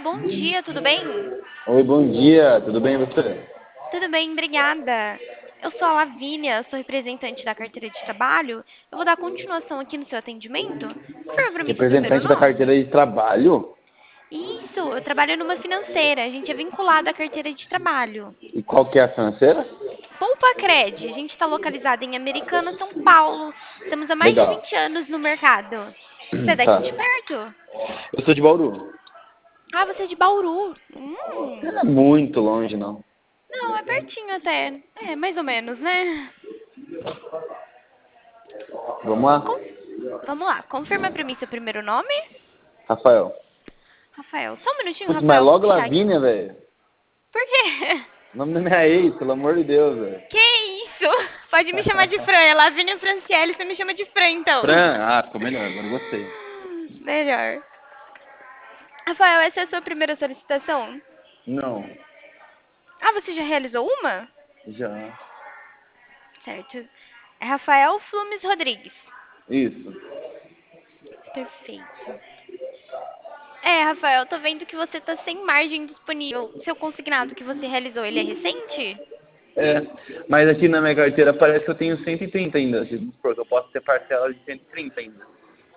bom dia, tudo bem? Oi, bom dia, tudo bem você? Tudo bem, obrigada. Eu sou a Lavínia, sou representante da carteira de trabalho. Eu vou dar continuação aqui no seu atendimento. Confirma para mim seu primeiro Representante da nome. carteira de trabalho? Isso, eu trabalho numa financeira. A gente é vinculado à carteira de trabalho. E qual que é a financeira? Poupa Cred, a gente está localizado em Americana, São Paulo. Estamos há mais de Legal. 20 anos no mercado. Você é daqui Tá. de perto? Eu sou de Bauru. Ah, você é de Bauru. Não é muito longe, não. Não, é pertinho até. É, mais ou menos, né? Vamos lá? Com- Vamos lá, confirma pra mim seu primeiro nome. Rafael. Rafael. Só um minutinho, Putz, mas Rafael, vou logo puxar aqui. Lavínia, velho. Por quê? O nome da minha ex, pelo amor de Deus, velho. Que isso? Pode me chamar de Fran. É Lavínia Franciele, você me chama de Fran, então. Fran, ficou melhor, agora gostei. Melhor. Rafael, essa é a sua primeira solicitação? Não, Ah, você já realizou uma? já. Certo. É Rafael Flumes Rodrigues. Isso. Perfeito. É, Rafael, tô vendo que você tá sem margem disponível. Seu consignado que você realizou, ele é recente? É, mas aqui na minha carteira parece que eu tenho 130 ainda. Porque eu posso ter parcela de 130 ainda.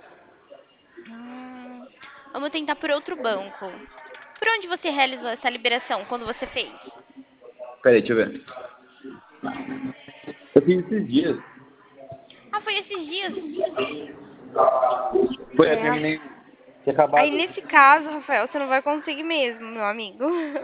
Hum, vamos tentar por outro banco. Por onde você realizou essa liberação quando você fez? Peraí, deixa eu ver. Eu fiz esses dias. Ah, foi esses dias. Foi, eu É, terminei. Tinha aí acabado. nesse caso, Rafael, você não vai conseguir mesmo, meu amigo.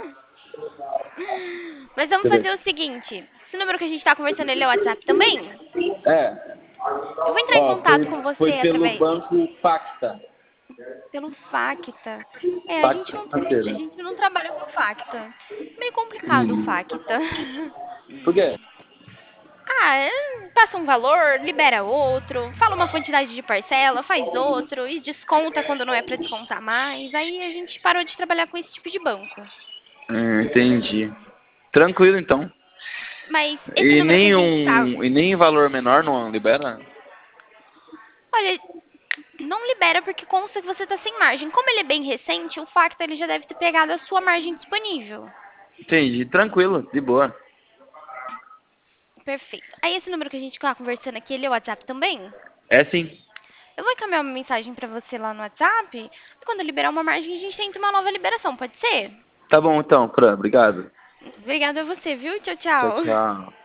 Mas vamos Deixa eu fazer ver. o seguinte. Esse número que a gente tá conversando, ele é o WhatsApp também? É, Eu vou entrar em ó, contato com foi você pelo através banco Pacta. pelo Facta. É, Pacta a financeira. gente não trabalha com Facta. Meio complicado o Hum. Facta. Por quê? Ah, passa um valor, libera outro, fala uma quantidade de parcela, faz outro e desconta quando não é para descontar mais. Aí a gente parou de trabalhar com esse tipo de banco. Entendi. Tranquilo, então. Mas esse número que a gente tá, E nem valor menor não libera? olha, não libera porque consta que você tá sem margem. Como ele é bem recente, o Facta ele já deve ter pegado a sua margem disponível. Entendi. Tranquilo, de boa. Perfeito. Aí esse número que a gente tá conversando aqui, ele é o WhatsApp também? É sim. Eu vou encaminhar uma mensagem pra você lá no WhatsApp. Quando liberar uma margem, a gente tenta uma nova liberação, pode ser? Tá bom então, Fran. Obrigado. Obrigada a você, viu? Tchau, Tchau, tchau. tchau.